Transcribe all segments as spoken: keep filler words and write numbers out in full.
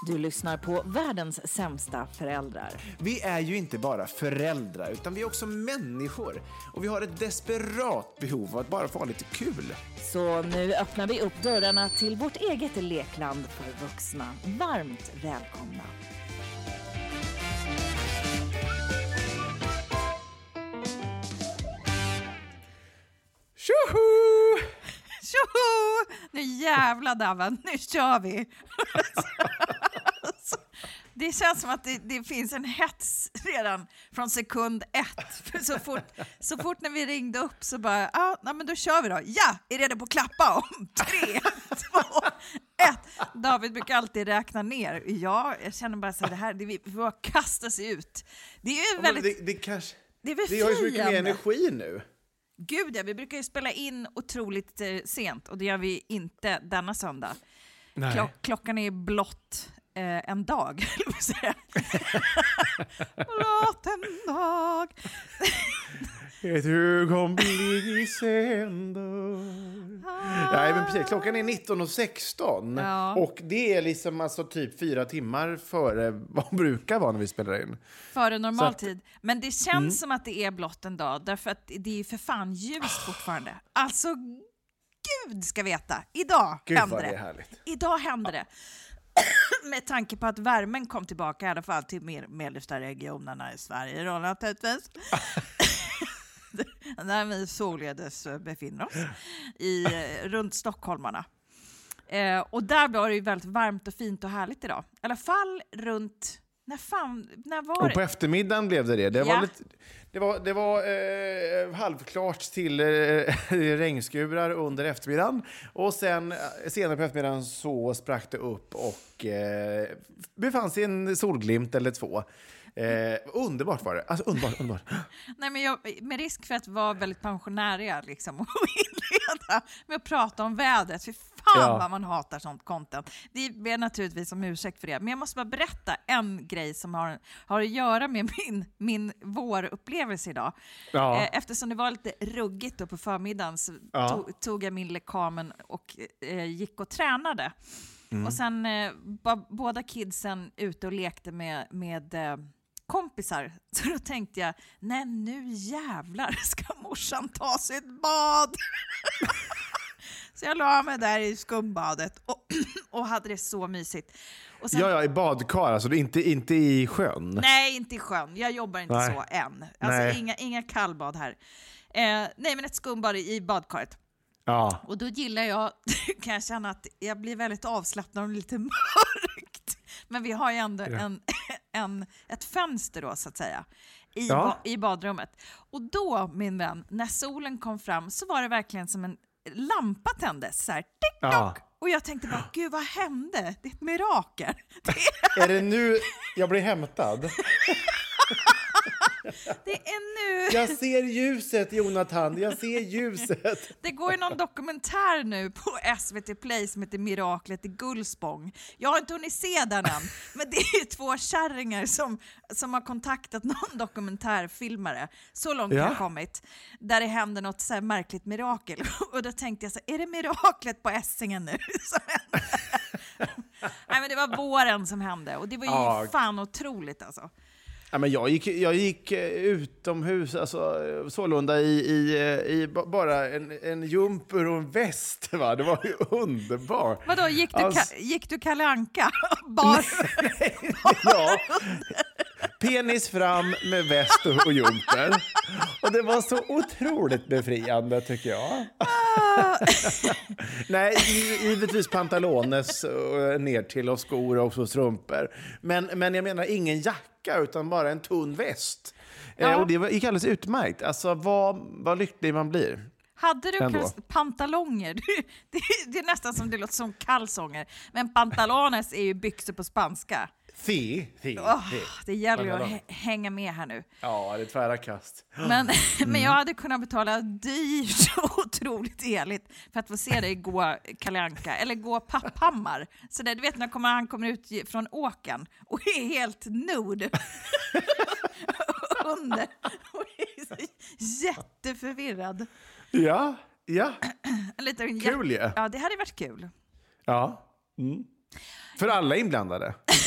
Du lyssnar på världens sämsta föräldrar. Vi är ju inte bara föräldrar utan vi är också människor. Och vi har ett desperat behov av att bara få ha lite kul. Så nu öppnar vi upp dörrarna till vårt eget lekland för vuxna. Varmt välkomna. Tjoho! Tjoho! Nu jävla Davan, nu kör vi. Det känns som att det, det finns en hets redan från sekund ett. För så fort, så fort när vi ringde upp så bara, ah, nej, men då kör vi då. Ja, är redo på att klappa om tre, två, ett. David brukar alltid räkna ner. Ja, jag känner bara så här, det här, det, vi får kasta sig ut. Det är ju Ja, väldigt... det, det kanske... Det är väl Vi har ju så mycket mer energi nu. Gud, ja, vi brukar ju spela in otroligt eh, sent och det gör vi inte denna söndag. Klo- klockan är blott eh, en dag, eller vad säger blott en dag. Ett ögonblick sänder. Nej, men precis. Klockan är nitton och sexton. Ja. Och det är liksom alltså typ fyra timmar före vad brukar vara när vi spelar in. Före normal att, tid. Men det känns mm. som att det är blott en dag. Därför att det är ju för fan ljust fortfarande. Alltså, Gud ska veta. Idag Gud, händer det. det. Är härligt. Idag händer det. Med tanke på att värmen kom tillbaka i alla fall till mer mellersta regionerna i Sverige. Då, naturligtvis. Där vi således befinner oss i, runt stockholmarna. Eh, och där var det ju väldigt varmt och fint och härligt idag. I alla fall runt... När fan, när var det? Och på eftermiddagen blev det det. Det ja. var, lite, det var, det var eh, halvklart till eh, regnskurar under eftermiddagen. Och sen senare på eftermiddagen så sprack det upp och eh, befann sig en solglimt eller två. Eh, underbart var det. Alltså underbart, underbart. Nej, men jag, med risk för att vara väldigt pensionäriga liksom, och inleda med att prata om vädret. För fan ja. Vad man hatar sånt content. Det är naturligtvis som ursäkt för det. Men jag måste bara berätta en grej som har, har att göra med min, min vårupplevelse idag. Ja. Eh, eftersom det var lite ruggigt då på förmiddagen så ja. tog, tog jag min lekamen och eh, gick och tränade. Mm. Och sen eh, var båda kidsen ute och lekte med... med eh, kompisar. Så då tänkte jag, nej nu jävlar ska morsan ta sig ett bad. Så jag la mig där i skumbadet och, och hade det så mysigt. Och sen, ja, ja, i badkar, alltså inte, inte i sjön. Nej, inte i sjön. Jag jobbar inte nej. så än. Alltså inga, inga kallbad här. Eh, nej, men ett skumbad i badkaret. Ja. Och då gillar jag, kan jag känna att jag blir väldigt avslappnad och lite mörkt. Men vi har ju ändå ja. en, en, ett fönster då så att säga i, ja. ba, i badrummet. Och då, min vän, när solen kom fram så var det verkligen som en lampa tändes så här, tick, ja. Och jag tänkte bara, gud vad hände? Det är ett mirakel. Det är... är det nu jag blir hämtad? Det är nu. Jag ser ljuset, Jonathan. Jag ser ljuset. Det går ju någon dokumentär nu på S V T Play som heter Miraklet i Gullspång. Jag har inte hunnit se den än. Men det är ju två kärringar som, som har kontaktat någon dokumentärfilmare. Så långt ja. har jag kommit. Där det händer något så här märkligt mirakel. Och då tänkte jag så är det miraklet på Essingen nu som händer? Nej, men det var våren som hände. Och det var ju ja. fan otroligt alltså. Ja, men jag, gick, jag gick utomhus, alltså, sålunda i, i, i bara en, en jumper och en väst. Va? Det var ju underbart. Vadå, gick du, alltså, gick du Kalle Anka? Bara, nej, nej, ja. Penis fram med väst och, och jumper. Och det var så otroligt befriande tycker jag. Nej, givetvis pantalones ner till och skor och också strumpor. Men, men jag menar ingen jacka utan bara en tunn väst. Ja. Eh, och det gick alldeles utmärkt. Alltså vad, vad lycklig man blir. Hade du kanske pantalonger? Det, det är nästan som det låter som kalsonger. Men pantalones är ju byxor på spanska. Fi, fi, oh, fi. Det gäller ju att h- hänga med här nu. Ja, det är tvära kast. Men, mm. men jag hade kunnat betala dyrt och otroligt heligt för att få se dig gå Kalle Anka eller gå Papphammar. Så där, du vet när kommer, han kommer ut från åken och är helt nude under och är så jätteförvirrad. Ja, ja. En liten kul jä- ja. Ja, det hade varit kul. Ja. Mm. För alla inblandade.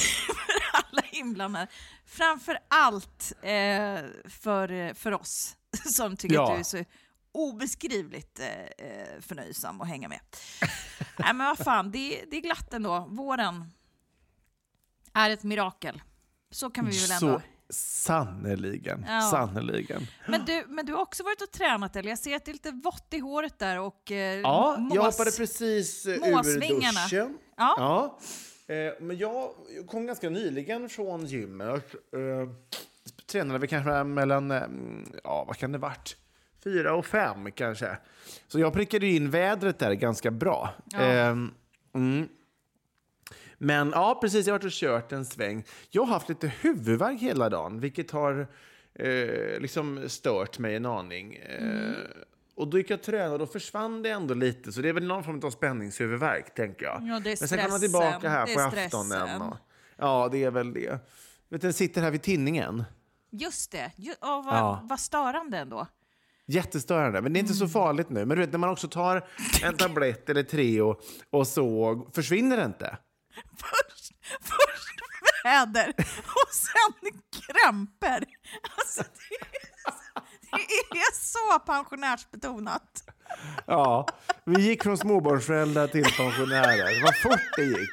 inblandad. Framför allt eh, för, för oss som tycker Ja. att du är så obeskrivligt eh, förnöjsam att hänga med. Nej, men vad fan, det, det är glatt ändå. Våren är ett mirakel. Så kan vi väl ändå... Så sannoliken, Ja. sannoliken. Men du, men du har också varit och tränat, eller? Jag ser att det är lite vått i håret där och eh, Ja, mås... jag hoppade precis eh, ur måsvingarna. duschen. Ja. Ja. Eh, men jag kom ganska nyligen från gymmet. Eh, tränade vi kanske mellan, eh, ja vad kan det varit? Fyra och fem kanske. Så jag prickade in vädret där ganska bra. Ja. Eh, mm. Men ja, precis, jag har varit och kört en sväng. Jag har haft lite huvudvärk hela dagen, vilket har eh, liksom stört mig en aning. Eh, och då gick jag och tränade och då försvann det ändå lite. Så det är väl någon form av spänningshuvudvärk, tänker jag. Ja, det är Men sen kan man stressen. tillbaka här Det är på stressen. aftonen. Och, ja, det är väl det. Vet du, jag sitter här vid tinningen. Just det. Ju, oh, vad, Ja. vad störande ändå. Jättestörande, men det är inte så farligt nu. Men du vet, när man också tar en tablett eller tre och, och så försvinner det inte. Först, först väder och sen krämper. Alltså, det, är, det är så pensionärsbetonat. Ja, vi gick från småbarnsföräldrar till pensionärer. Vad fort det gick.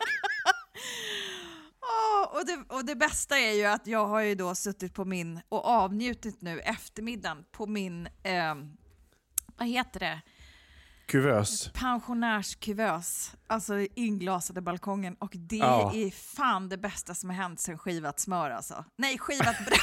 Oh, och, det, och det bästa är ju att jag har ju då suttit på min och avnjutit nu eftermiddagen på min, eh, vad heter det? Kuvös. Pensionärskuvös, alltså inglasade balkongen, och det Ja. är fan det bästa som har hänt sen skivat smör alltså. Nej, skivat bröd.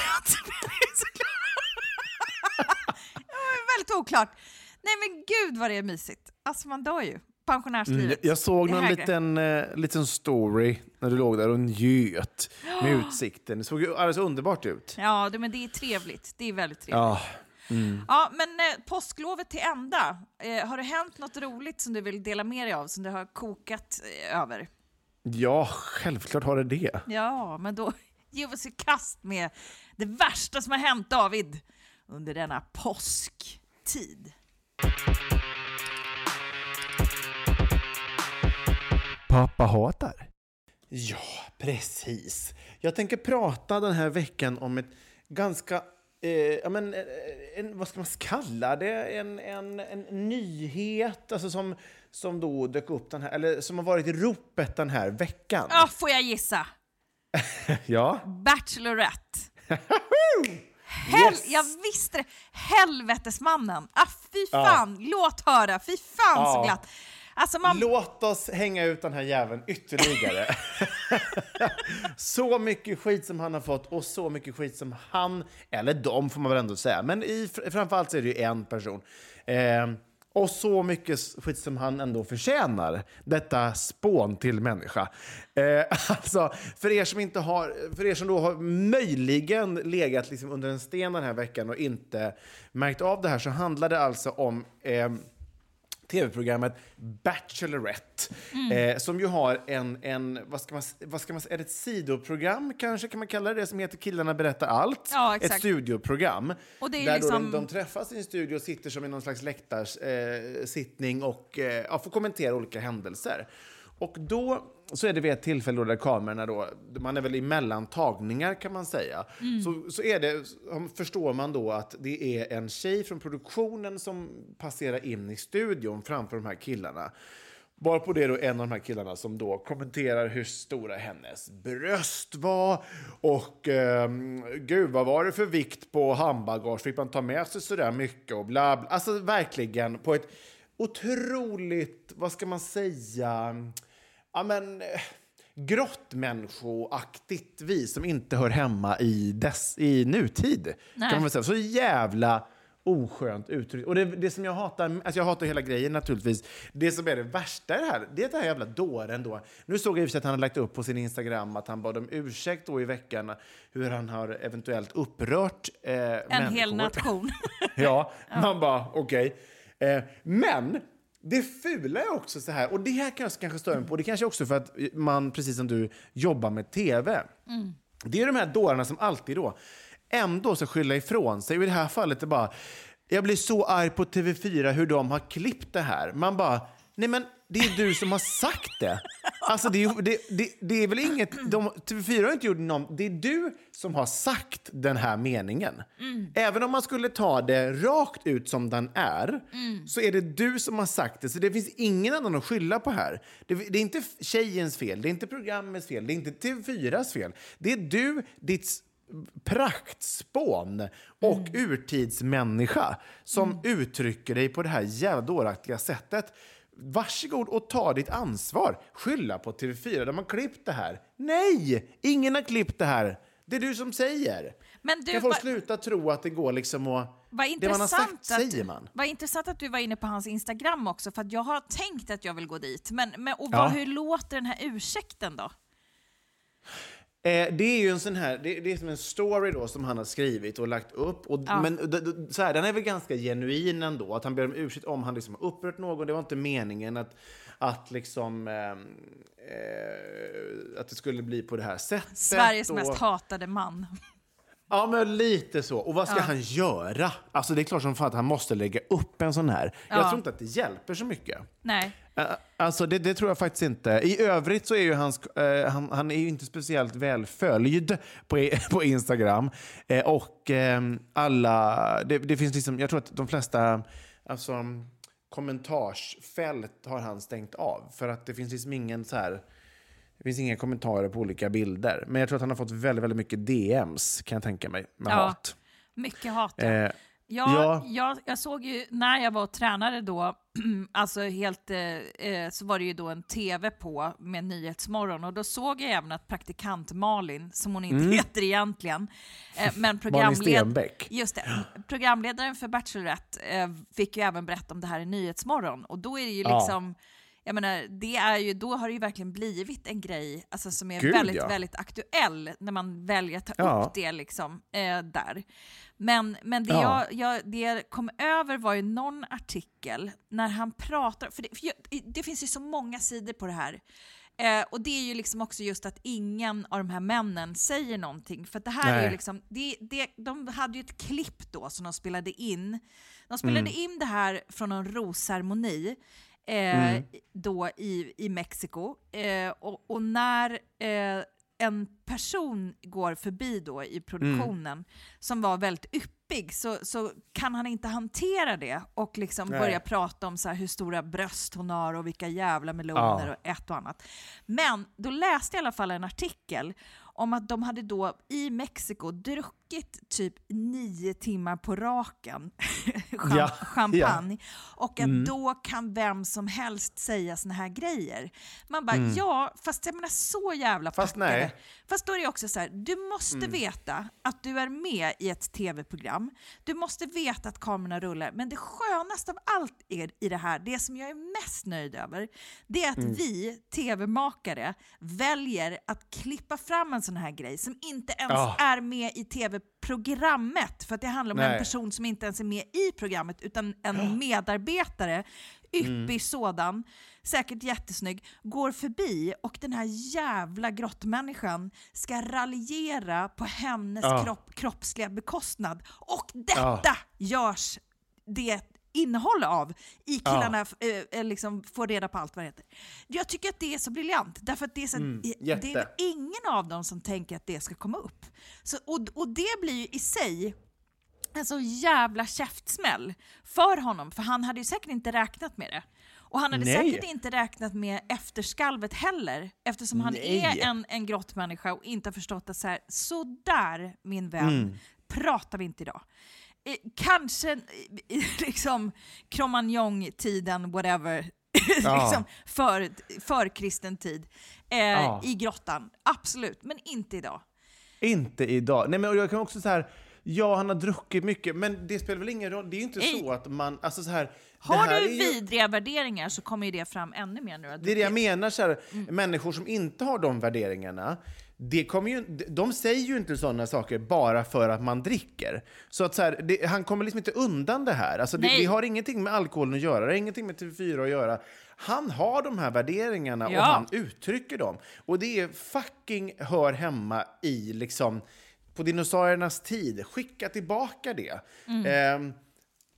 Det var väldigt oklart. Nej men gud vad det är mysigt. Alltså man dör ju. Pensionärslivet. Mm, jag såg Det är någon högre. liten, eh, liten story när du låg där och njöt med utsikten. Det såg ju alldeles underbart ut. Ja, det, men det är trevligt. Det är väldigt trevligt. Ja. Mm. Ja, men eh, påsklovet till ända. Eh, har det hänt något roligt som du vill dela med dig av, som du har kokat eh, över? Ja, självklart har det det. Ja, men då ge oss i kast med det värsta som har hänt, David, under denna påsktid. Pappa hatar. Ja, precis. Jag tänker prata den här veckan om ett ganska, eh, ja men, eh, en, vad ska man kalla det? En, en, en nyhet, alltså som, som då dök upp den här, eller som har varit i ropet den här veckan. Ja, får jag gissa? Ja. Bachelorette. Hel- Yes. Jag visste det. Helvetesmannen. Ah, fy fan, låt höra. Fy fan Ja. så glatt. Alltså man... Låt oss hänga ut den här jäveln ytterligare. Så mycket skit som han har fått och så mycket skit som han, eller de får man väl ändå säga, men i, framförallt så är det ju en person. Eh, och så mycket skit som han ändå förtjänar, detta spån till människa. Eh, alltså, för er som inte har, för er som då har möjligen legat liksom under en sten den här veckan och inte märkt av det här, så handlar det alltså om eh, tv-programmet Bachelorette, mm. eh, som ju har en, en vad ska man, vad ska man säga, är det ett sidoprogram kanske kan man kalla det, som heter Killarna berättar allt. Ja, exakt. Ett studioprogram. Och det är där liksom... då de, de träffas i en studio och sitter som i någon slags läktarsittning eh, och eh, ja, får kommentera olika händelser. Och då så är det vid ett tillfälle då där kamerorna då, man är väl i mellantagningar kan man säga. Mm. Så, så är det, förstår man då att det är en tjej från produktionen som passerar in i studion framför de här killarna. Bara på det då en av de här killarna som då kommenterar hur stora hennes bröst var. Och eh, gud, vad var det för vikt på handbagage? Fick man ta med sig så där mycket och bla bla. Alltså verkligen på ett otroligt, vad ska man säga... Ja, men grottmänniskoaktigt vis som inte hör hemma i, dess, i nutid. Nej. Kan man säga. Så jävla oskönt uttryck. Och det, det som jag hatar, alltså jag hatar hela grejen naturligtvis. Det som är det värsta i det här, det är det här jävla dåren då. Nu såg jag ju att han har lagt upp på sin Instagram att han bad om ursäkt då i veckan hur han har eventuellt upprört eh, en människor. hel nation. Ja, man bara okej. Okay. Eh, men det fula är också så här, och det här kan jag kanske störa mig på, det kanske också för att man, precis som du, jobbar med tv. Mm. Det är de här dårarna som alltid då ändå så skylla ifrån sig. Och i det här fallet är det bara, jag blir så arg på T V fyra hur de har klippt det här. Man bara, nej men det är du som har sagt det. Alltså det är, det, det, det är väl inget... De, T V fyra har inte gjort någon... Det är du som har sagt den här meningen. Mm. Även om man skulle ta det rakt ut som den är, mm. så är det du som har sagt det. Så det finns ingen annan att skylla på här. Det, det är inte tjejens fel, det är inte programmets fel, det är inte T V fyras fel. Det är du, ditt praktspån och mm. urtidsmänniska som mm. uttrycker dig på det här jävla dåraktiga sättet. Varsågod och ta ditt ansvar. Skylla på T V fyra. De har klippt det här. Nej! Ingen har klippt det här. Det är du som säger. Men du, jag får va- sluta tro att det går liksom att... Det man har sagt att, säger man. Vad intressant att du var inne på hans Instagram också. För att jag har tänkt att jag vill gå dit. Men, men och vad, ja. hur låter den här ursäkten då? Eh, det är ju en sån här, det, det är som en story då som han har skrivit och lagt upp. Och, ja. Men d- d- så här, den är väl ganska genuin ändå. Att han ber om ursäkt om han liksom har upprört någon. Det var inte meningen att, att liksom eh, eh, att det skulle bli på det här sättet. Sveriges och, mest hatade man. Ja, men lite så. Och vad ska ja. han göra? Alltså det är klart som fan att han måste lägga upp en sån här. Ja. Jag tror inte att det hjälper så mycket. Nej. Alltså det, det tror jag faktiskt inte. I övrigt så är ju hans, eh, han, han är ju inte speciellt välföljd på, på Instagram. Eh, och eh, alla, det, det finns liksom, jag tror att de flesta alltså, kommentarsfält har han stängt av. För att det finns liksom ingen så här, det finns inga kommentarer på olika bilder. Men jag tror att han har fått väldigt, väldigt mycket D Ms, kan jag tänka mig, med ja, hat. Mycket hat, ja. Eh, Ja, ja. Jag, jag såg ju när jag var tränare då, alltså helt, eh, så var det ju då en tv på med Nyhetsmorgon och då såg jag även att praktikant Malin, som hon inte mm. heter egentligen, eh, men programled- just det, programledaren för Bachelorette eh, fick ju även berätta om det här i Nyhetsmorgon och då är det ju liksom ja. Jag menar, det är ju, då har det ju verkligen blivit en grej alltså, som är Gud, väldigt, ja. väldigt aktuell när man väljer att ta ja. upp det liksom, eh, där. Men, men det, ja. jag, jag, det jag kom över var ju någon artikel när han pratar, för det, för jag, det finns ju så många sidor på det här. Eh, och det är ju liksom också just att ingen av de här männen säger någonting. För att det här Nej. är ju liksom, det, det, de hade ju ett klipp då som de spelade in. De spelade mm. in det här från en rosceremoni. Eh, mm. då i, i Mexiko eh, och, och när eh, en person går förbi då i produktionen mm. som var väldigt yppig så, så kan han inte hantera det och liksom börja prata om så här hur stora bröst hon har och vilka jävla meloner ja. och ett och annat. Men då läste jag i alla fall en artikel om att de hade då i Mexiko druckit typ nio timmar på raken Cham- ja, champagne ja. och att mm. då kan vem som helst säga såna här grejer. Man bara, mm. ja, fast jag menar så jävla fast packade. Nej. Fast då är det också så här, du måste mm. veta att du är med i ett tv-program. Du måste veta att kamerorna rullar. Men det skönaste av allt är i det här, det som jag är mest nöjd över, det är att mm. vi tv-makare väljer att klippa fram en sån här grej som inte ens oh. är med i tv-programmet. För att det handlar om Nej. en person som inte ens är med i programmet utan en oh. medarbetare, yppig mm. sådan, säkert jättesnygg, går förbi och den här jävla grottmänniskan ska raljera på hennes oh. kropp, kroppsliga bekostnad. Och detta oh. görs det innehåll av i killarna ja. eh, liksom får reda på allt vad det heter. Jag tycker att det är så briljant därför att det är, så, mm, det är ingen av dem som tänker att det ska komma upp. Så, och, och det blir ju i sig en så jävla käftsmäll för honom, för han hade ju säkert inte räknat med det. Och han hade Nej. säkert inte räknat med efterskalvet heller, eftersom han Nej. är en, en grottmänniska och inte har förstått att så här, så där min vän, mm. pratar vi inte idag. Eh, kanske eh, liksom Cromagnon-tiden, whatever, ja. liksom för, för kristen tid eh, ja. i grottan. Absolut, men inte idag. Inte idag. Nej, men jag kan också så här, ja, han har druckit mycket, men det spelar väl ingen roll. Det är ju inte Ej. så att man, alltså så här. Har du ju vidriga värderingar så kommer ju det fram ännu mer nu. Det är det jag menar, så här, mm. människor som inte har de värderingarna, det kommer ju, de säger ju inte sådana saker bara för att man dricker. Så att så här, det, han kommer liksom inte undan det här. Alltså det, det har ingenting med alkoholen att göra, det har ingenting med T V fyra att göra. Han har de här värderingarna ja. och han uttrycker dem. Och det är fucking hör hemma i liksom på dinosauriernas tid. Skicka tillbaka det. Mm. Eh,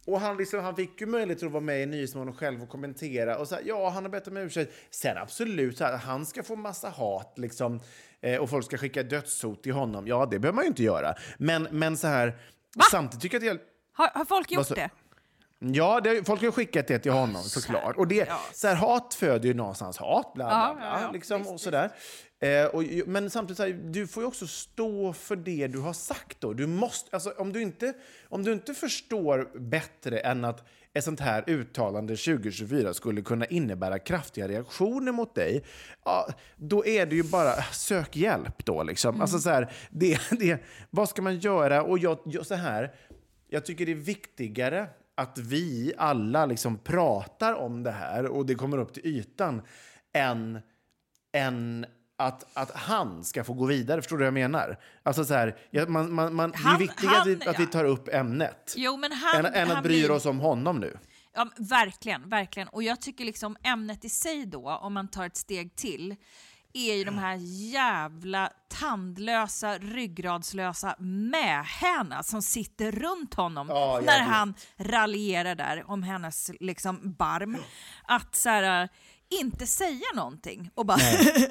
Och han, liksom, han fick ju möjlighet att vara med i Nyhetsmorgon själv och kommentera. Och så här, ja, han har bett om ursäkt. Sen absolut, så här, han ska få massa hat liksom, eh, och folk ska skicka dödshot till honom. Ja, det behöver man ju inte göra. Men, men så här, Va? samtidigt tycker jag att jag... Har, har folk gjort så, det? Ja, det, folk har skickat det till honom såklart. Och det, ja. så här, hat föder ju någonstans hat, bla bla Ja, bla. ja, ja. Liksom, Visst, och sådär. Eh, och, men samtidigt, så här, du får ju också stå för det du har sagt då. Du måste, alltså, om, du inte, om du inte förstår bättre än att ett sånt här uttalande tjugo tjugofyra skulle kunna innebära kraftiga reaktioner mot dig, ja, då är det ju bara sök hjälp då. Liksom. Mm. Alltså, så här, det, det, vad ska man göra? Och jag, jag, så här, jag tycker det är viktigare att vi alla liksom pratar om det här och det kommer upp till ytan än, än att, att han ska få gå vidare. Förstår du vad jag menar? Alltså så här, ja, man, man, man, han, det är viktigt att, vi, att vi tar upp ämnet. Jo, men han, än, än han att bry blir... oss om honom nu. Ja, verkligen, verkligen. Och jag tycker liksom ämnet i sig då, om man tar ett steg till, är ju de här jävla tandlösa, ryggradslösa mähäna som sitter runt honom ja, när han raljerar där om hennes liksom barm. Att så här, inte säga någonting och bara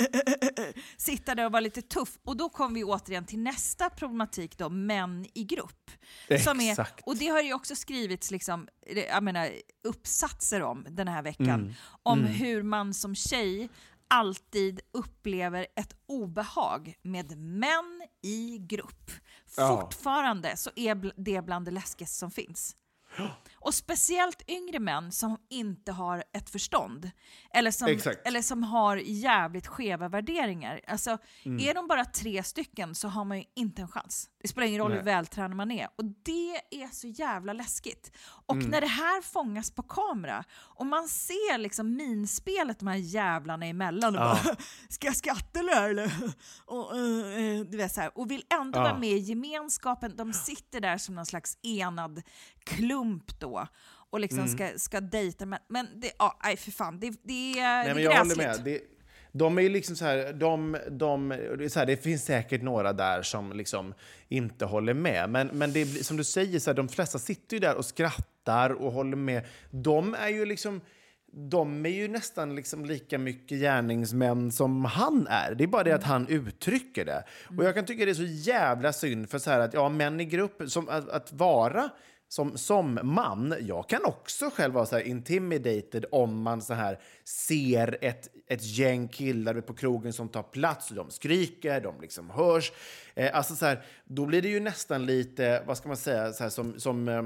sitta där och vara lite tuff. Och då kommer vi återigen till nästa problematik då, män i grupp. Som är, och det har ju också skrivits liksom, jag menar, uppsatser om den här veckan. Mm. Om mm. hur man som tjej alltid upplever ett obehag med män i grupp. Ja. Fortfarande så är det bland det läskigaste som finns. Och speciellt yngre män som inte har ett förstånd. Eller som, eller som har jävligt skeva värderingar. Alltså, mm. är de bara tre stycken så har man ju inte en chans. Det spelar ingen roll Nej. hur vältränad man är. Och det är så jävla läskigt. Och mm. när det här fångas på kamera och man ser liksom minspelet de här jävlarna emellan och ja. bara, ska jag skratta eller? Och, uh, du vet, så här, och vill ändå ja. vara med i gemenskapen. De sitter där som någon slags enad klump då och liksom mm. ska, ska dejta. Men, men det, ja, nej för fan, det, det, Nej, det är men jag håller med. Det, de är ju liksom så här, de, de, det, är så här, det finns säkert några där som liksom inte håller med. Men, men det är, som du säger, så här, de flesta sitter ju där och skrattar och håller med. De är ju liksom... De är ju nästan liksom lika mycket gärningsmän som han är. Det är bara det att han uttrycker det. Mm. Och jag kan tycka det är så jävla synd för så här att ja, män i grupp, som, att, att vara som, som man, jag kan också själv vara så här intimidated om man så här ser ett, ett gäng killar på krogen som tar plats och de skriker, de liksom hörs. Eh, alltså så här, då blir det ju nästan lite, vad ska man säga, så här som... som eh,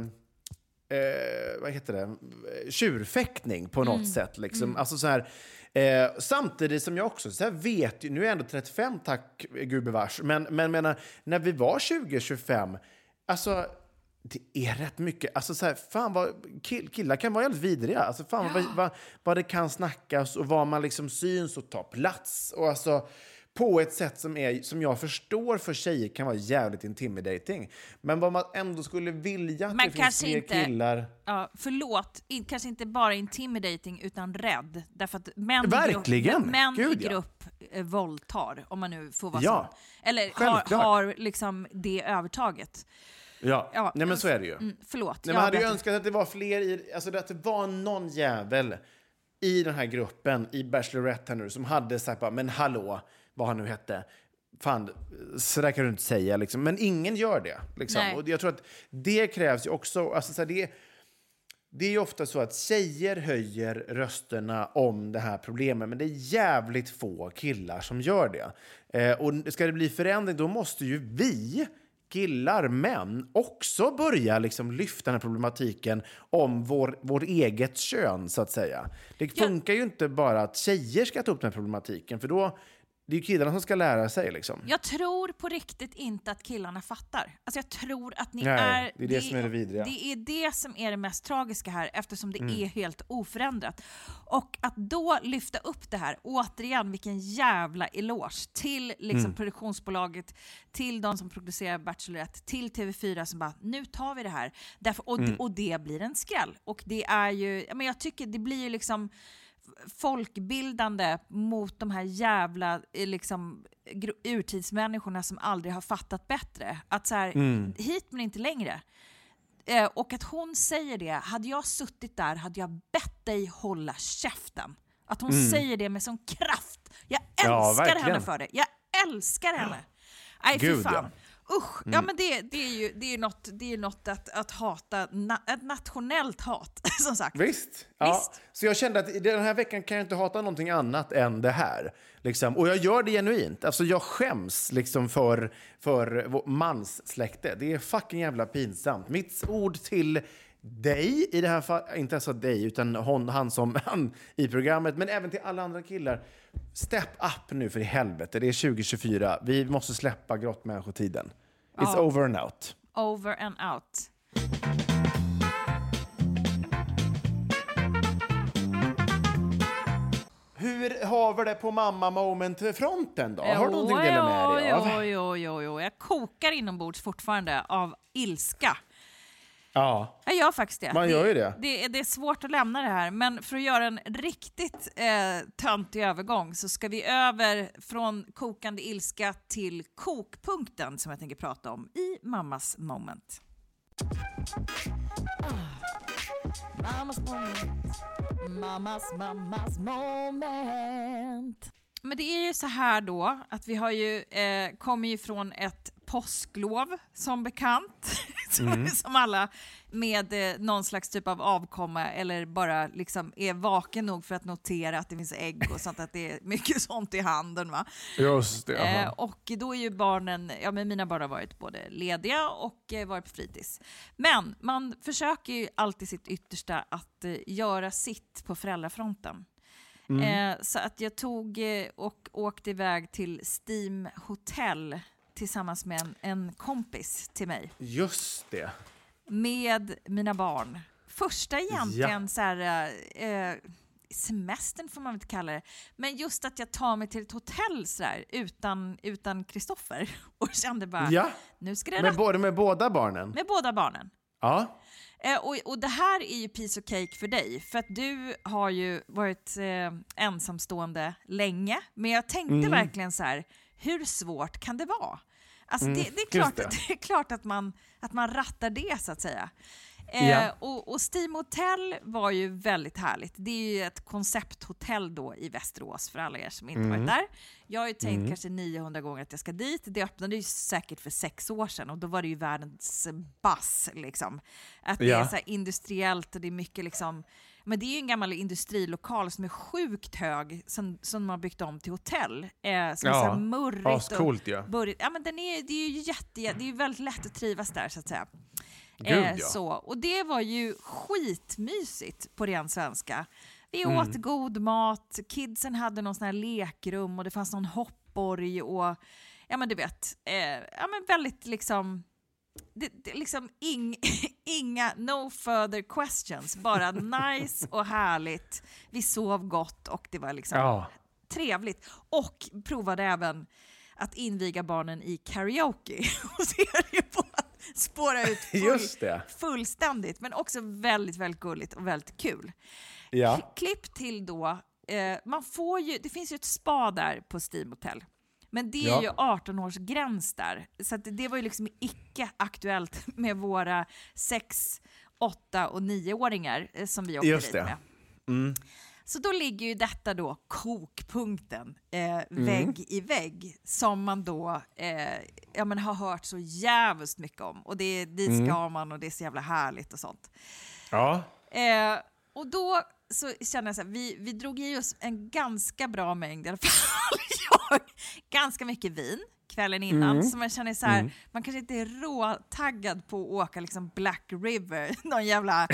Eh, vad heter det? Tjurfäktning på något mm. sätt. Liksom. Mm. Alltså så här, eh, samtidigt som jag också så här vet, nu är jag ändå trettiofem, tack gubevars, men, men menar, när vi var tjugo tjugofem, alltså det är rätt mycket, alltså så här, fan vad kill, killar kan vara helt vidriga, alltså fan ja. vad, vad, vad det kan snackas och vad man liksom syns och tar plats och alltså på ett sätt som, är, som jag förstår för tjejer kan vara jävligt intimidating. Men vad man ändå skulle vilja att men det finns fler inte, killar... Ja, förlåt, in, kanske inte bara intimidating utan rädd. Därför att män, Verkligen. Grupp, män Gud, i grupp ja. eh, våldtar, om man nu får vara ja. sån. Eller har, har liksom det övertaget. Ja, ja. Nej, men så är det ju. Mm, förlåt. Nej, man hade ju önskat att det var fler i... Alltså att det var någon jävel i den här gruppen, i Bachelorette nu, som hade sagt bara, men hallå, vad han nu hette. Fan, så där kan du inte säga. Liksom. Men ingen gör det. Liksom. Och jag tror att det krävs ju också... Alltså, så här, det, det är ju ofta så att tjejer höjer rösterna om det här problemet. Men det är jävligt få killar som gör det. Eh, och ska det bli förändring, då måste ju vi... killar, män också börja liksom lyfta den här problematiken om vår, vår eget kön, så att säga. Det funkar ja. ju inte bara att tjejer ska ta upp den här problematiken, för då det är ju killarna som ska lära sig. Liksom. Jag tror på riktigt inte att killarna fattar. Alltså jag tror att ni Nej, är... Det är det, det som är det vidriga. Det är det som är det mest tragiska här, eftersom det mm. är helt oförändrat. Och att då lyfta upp det här, återigen, vilken jävla eloge till liksom, mm. produktionsbolaget, till de som producerar Bachelorette, till T V fyra som bara, nu tar vi det här. Därför, och, mm. och det blir en skräll. Och det är ju... Men jag tycker det blir ju liksom... folkbildande mot de här jävla liksom, urtidsmänniskorna som aldrig har fattat bättre. Att så här, mm. hit men inte längre. Eh, och att hon säger det, hade jag suttit där hade jag bett dig hålla käften. Att hon mm. säger det med sån kraft. Jag älskar ja, henne för det. Jag älskar henne. Nej, för fan. Ja. Usch, mm. ja men det, det är ju det är något, det är något att, att hata, na, ett nationellt hat, som sagt. Visst, ja. Visst. Så jag kände att den här veckan kan jag inte hata någonting annat än det här. Liksom. Och jag gör det genuint. Alltså jag skäms liksom för, för mans släkte. Det är fucking jävla pinsamt. Mitt ord till dig, i det här fallet, inte ens dig, utan hon, han som han i programmet, men även till alla andra killar. Step up nu för i helvete. Det är tjugo tjugofyra. Vi måste släppa grottmänniskotiden. It's oh. over and out. Over and out. Hur har vi det på mamma moment-fronten då? Har du någonting att dela med dig av? Jo, jo, jo, jo. Jag kokar inombords fortfarande av ilska. Ja, jag gör faktiskt det. Man gör ju det. Det, det. Det är svårt att lämna det här, men för att göra en riktigt eh, töntig övergång så ska vi över från kokande ilska till kokpunkten som jag tänker prata om i mammas moment. Mammas moment. Mammas, mammas moment. Men det är ju så här då att vi har ju eh, kommer ju från ett påsklov som bekant. Mm. Som alla med eh, någon slags typ av avkomma eller bara liksom är vaken nog för att notera att det finns ägg och sånt, att det är mycket sånt i handen, va? Just det. Eh, och då är ju barnen, ja men mina barn har varit både lediga och eh, varit på fritids. Men man försöker ju alltid sitt yttersta att eh, göra sitt på föräldrafronten. Mm. Eh, så att jag tog eh, och åkte iväg till Steam Hotel tillsammans med en, en kompis till mig. Just det. Med mina barn. Första egentligen ja. så här, eh, semestern får man inte kalla det. Men just att jag tar mig till ett hotell så där, utan utan Kristoffer och kände bara ja. nu ska det med, både, med båda barnen. Med båda barnen. Ja. Eh, och, och det här är ju piece of cake för dig. För att du har ju varit eh, ensamstående länge. Men jag tänkte mm. verkligen så här, hur svårt kan det vara? Alltså mm, det, det, är klart, det. det är klart att man, att man rattar det, så att säga. Eh, ja. och, och Steam Hotel var ju väldigt härligt. Det är ju ett koncepthotell då i Västerås för alla er som inte mm. varit där. Jag har ju tänkt mm. kanske niohundra gånger att jag ska dit. Det öppnade ju säkert för sex år sedan och då var det ju världens bass liksom. Att det ja. är så här industriellt och det är mycket liksom. Men det är ju en gammal industrilokal som är sjukt hög som, som man har byggt om till hotell. Eh, som ja. är så här murrigt. Ascoolt, ja. Burrigt. Ja, men den är, det är ju jätte, det är ju väldigt lätt att trivas där, så att säga. Gud, eh, ja. så. Och det var ju skitmysigt på ren svenska. Vi mm. åt god mat, kidsen hade någon sån här lekrum och det fanns någon hoppborg och ja men du vet, eh, ja men väldigt liksom det, det, liksom ing, inga no further questions, bara nice och härligt. Vi sov gott och det var liksom ja. trevligt. Och provade även att inviga barnen i karaoke och ser ju på att spåra ut full, Just det. fullständigt, men också väldigt, väldigt gulligt och väldigt kul. Ja. Klipp till då, eh, man får ju, det finns ju ett spa där på Steam Hotel. Men det är ja. ju arton års gräns där. Så att det var ju liksom icke aktuellt med våra sex, åtta och nioåringar eh, som vi åkte Just dit det. med. Mm. Så då ligger ju detta då kokpunkten eh, mm. vägg i vägg som man då eh, ja, men har hört så jävligt mycket om. Och det, dit ska mm. man och det är så jävla härligt och sånt. Ja. Eh, och då så känner jag så här, vi, vi drog i oss en ganska bra mängd i alla fall. Jag, ganska mycket vin kvällen innan. Mm. Så man känner så här, mm. man kanske inte är råtaggad på att åka liksom Black River, någon jävla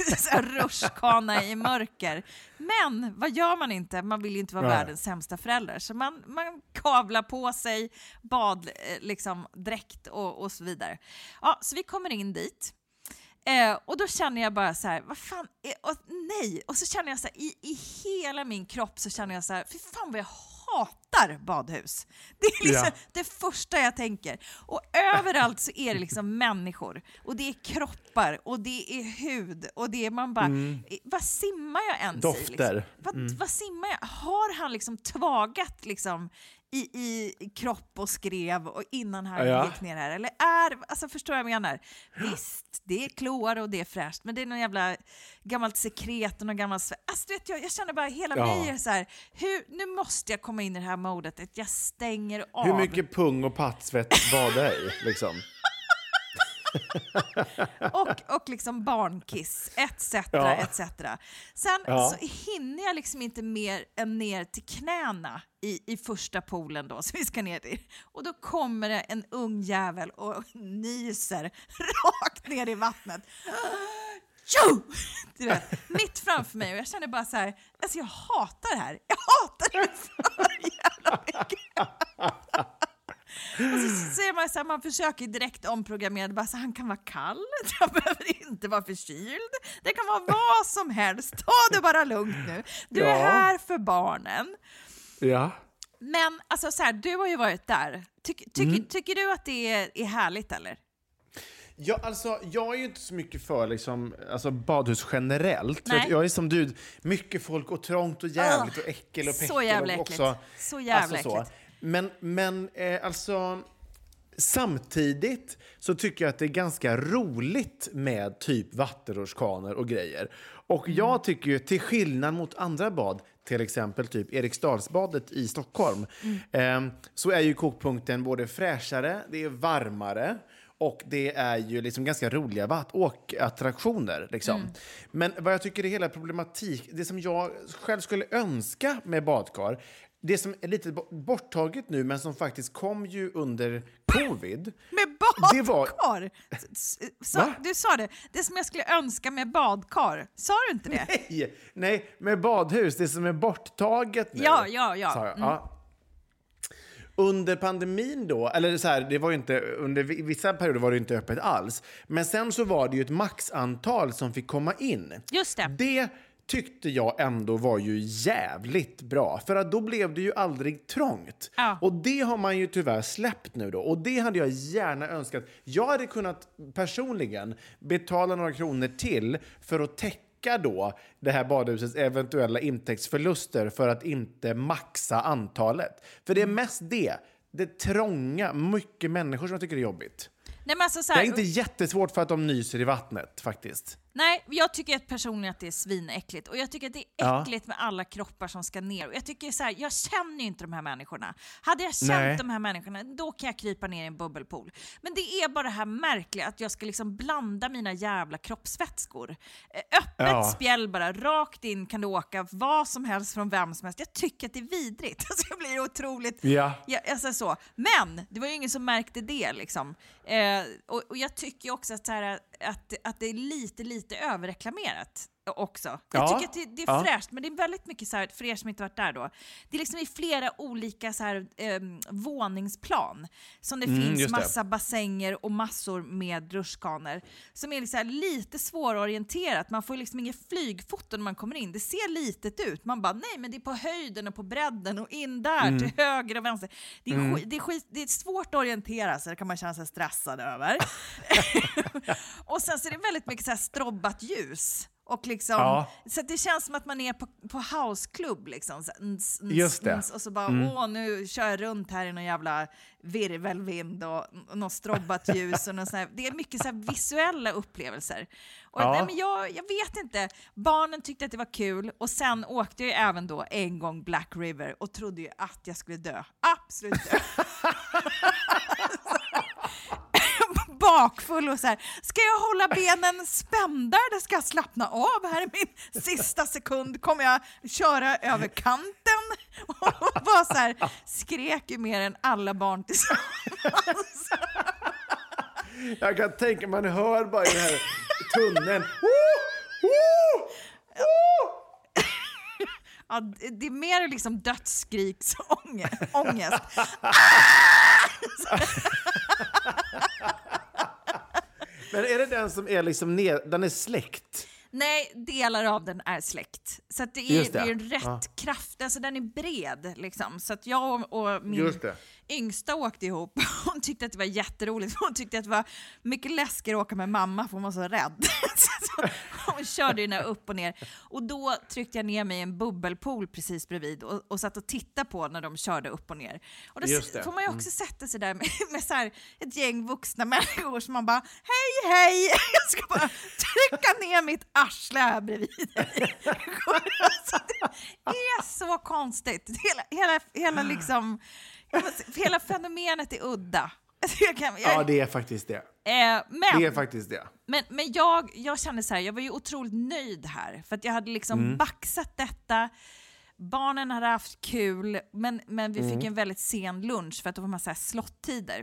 rutschkana i mörker. Men vad gör man inte? Man vill ju inte vara Nej. världens sämsta förälder. Så man, man kavlar på sig bad, liksom, dräkt och, och så vidare. Ja, så vi kommer in dit. Eh, och då känner jag bara så här, vad fan, eh, och, nej. Och så känner jag så här, i, i hela min kropp så känner jag så här, fy fan vad jag hatar badhus. Det är liksom ja. det första jag tänker. Och överallt så är det liksom människor. Och det är kroppar. Och det är hud. Och det är man bara, mm. vad simmar jag ens Dofter. i? Liksom? Vad, mm. vad simmar jag? Har han liksom tvagat liksom i, i kropp och skrev och innan han ja. gick ner här. Eller är, alltså förstår jag vad jag menar? Visst, det är kloar och det är fräscht, men det är någon jävla gammalt sekret och någon gammal... Alltså, vet jag, jag känner bara hela ja. mig är så här, hur, nu måste jag komma in i det här modet att jag stänger av. Hur mycket pung och pattsvett var det i, liksom? och, och liksom barnkiss, et cetera, ja. et cetera. Sen ja. så hinner jag liksom inte mer än ner till knäna i, i första poolen då, som vi ska ner till. Och då kommer det en ung jävel och nyser rakt ner i vattnet. Tjo! Du vet, mitt framför mig. Och jag känner bara så här, alltså jag hatar det här. Jag hatar det för jävla mycket. Och så ser man så här, man försöker direkt omprogrammera, bara så han kan vara kall, jag behöver inte vara förkyld, det kan vara vad som helst, ta det bara lugnt nu, du är ja. här för barnen. Ja. Men alltså så här, du har ju varit där, Ty, ty, mm. tycker du att det är, är härligt eller? Ja, alltså, jag är ju inte så mycket för liksom, alltså, badhus generellt. För jag är som du, mycket folk och trångt och jävligt oh, och äckel och päckel. Så jävla äckligt. Också, så jävla alltså, äckligt. Så. Men, men eh, alltså, samtidigt så tycker jag att det är ganska roligt med typ vattenrutschkanor och grejer. Och mm. jag tycker ju, till skillnad mot andra bad, till exempel typ Eriksdalsbadet i Stockholm, mm. eh, så är ju kokpunkten både fräschare, det är varmare, och det är ju liksom ganska roliga vatt- åkattraktioner. Liksom. Mm. Men vad jag tycker är hela problematik, det som jag själv skulle önska med badkar, det som är lite borttaget nu, men som faktiskt kom ju under covid. Med badkar? Det var... Så, du sa det. Det som jag skulle önska med badkar. Sa du inte det? Nej, nej, med badhus. Det som är borttaget nu. Ja, ja, ja. Sa jag. Mm. Ja. Under pandemin då, eller så här, det var ju inte, under vissa perioder var det inte öppet alls. Men sen så var det ju ett maxantal som fick komma in. Just det. Det tyckte jag ändå var ju jävligt bra. För att då blev det ju aldrig trångt. Ja. Och det har man ju tyvärr släppt nu då. Och det hade jag gärna önskat. Jag hade kunnat personligen betala några kronor till för att täcka då det här badhusets eventuella intäktsförluster för att inte maxa antalet. För det är mest det. Det trånga, mycket människor som jag tycker det är jobbigt. Nej, men alltså så här, det är inte jättesvårt för att de nyser i vattnet faktiskt. Nej, jag tycker att personligen att det är svinäckligt. Och jag tycker att det är äckligt ja. med alla kroppar som ska ner. Och jag tycker så här, jag känner ju inte de här människorna. Hade jag känt Nej. de här människorna, då kan jag krypa ner i en bubbelpool. Men det är bara det här märkliga att jag ska liksom blanda mina jävla kroppsvätskor. Öppet ja. spjäll bara, rakt in kan du åka vad som helst från vem som helst. Jag tycker att det är vidrigt. Alltså jag blir otroligt... Ja. Ja, alltså så. Men det var ju ingen som märkte det liksom. Eh, och, och jag tycker också att, så här, att, att det är lite, lite överreklamerat också. Jag ja, tycker att det, det är ja. fräscht, men det är väldigt mycket så här, för er som inte varit där då, det är liksom i flera olika så här, eh, våningsplan som det mm, finns massa det. bassänger och massor med rutschkanor som är liksom här, lite svårorienterat. Man får liksom inga flygfoton när man kommer in. Det ser litet ut. Man bara, nej men det är på höjden och på bredden och in där mm. till höger och vänster. Det är, mm. skit, det är, skit, det är svårt att orientera sig, det kan man känna sig stressad över. Och sen så är det väldigt mycket så här strobbat ljus. Och liksom, ja. Så att det känns som att man är på, på houseklubb liksom. Så, ns, ns, Just det. Ns, och så bara, mm. åh nu kör jag runt här i någon jävla virvelvind och, och något strobbat ljus. Och någon sån här, det är mycket så här visuella upplevelser. Och ja. nej, men jag, jag vet inte, barnen tyckte att det var kul. Och sen åkte jag även då en gång Black River och trodde ju att jag skulle dö. Absolut dö. Bakfull och så här, ska jag hålla benen spända eller ska jag slappna av? Här är min sista sekund, kommer jag köra över kanten? Och bara så här, skrek ju mer än alla barn tillsammans. Jag kan tänka, man hör bara i den här tunneln. Oh! Oh! Oh! Ja, det är mer liksom dödsskriksångest. Men är det den som är liksom ned, den är släckt? Nej, delar av den är släckt. Så att det är, Just det. det är en rätt Ja. kraft, alltså den är bred liksom. Så att jag och, och min Just det. yngsta åkte ihop. Hon tyckte att det var jätteroligt. Hon tyckte att det var mycket läskigare att åka med mamma för hon var så rädd. Så hon körde ju den här upp och ner. Och då tryckte jag ner mig i en bubbelpool precis bredvid och, och satt och tittade på när de körde upp och ner. Och då Just det. får man ju också sätta sig där med, med så här ett gäng vuxna människor som man bara, hej hej, jag ska bara trycka ner mitt arsle här bredvid dig. Alltså, det är så konstigt. Hela, hela, hela, liksom, hela fenomenet är udda. Jag kan, jag, Ja, det är faktiskt det. eh, men, Det är faktiskt det. men, men jag, jag kände så här, jag var ju otroligt nöjd här. För att jag hade liksom mm. baxat detta. Barnen hade haft kul, men, men vi mm. fick en väldigt sen lunch för att det var en massa slottider.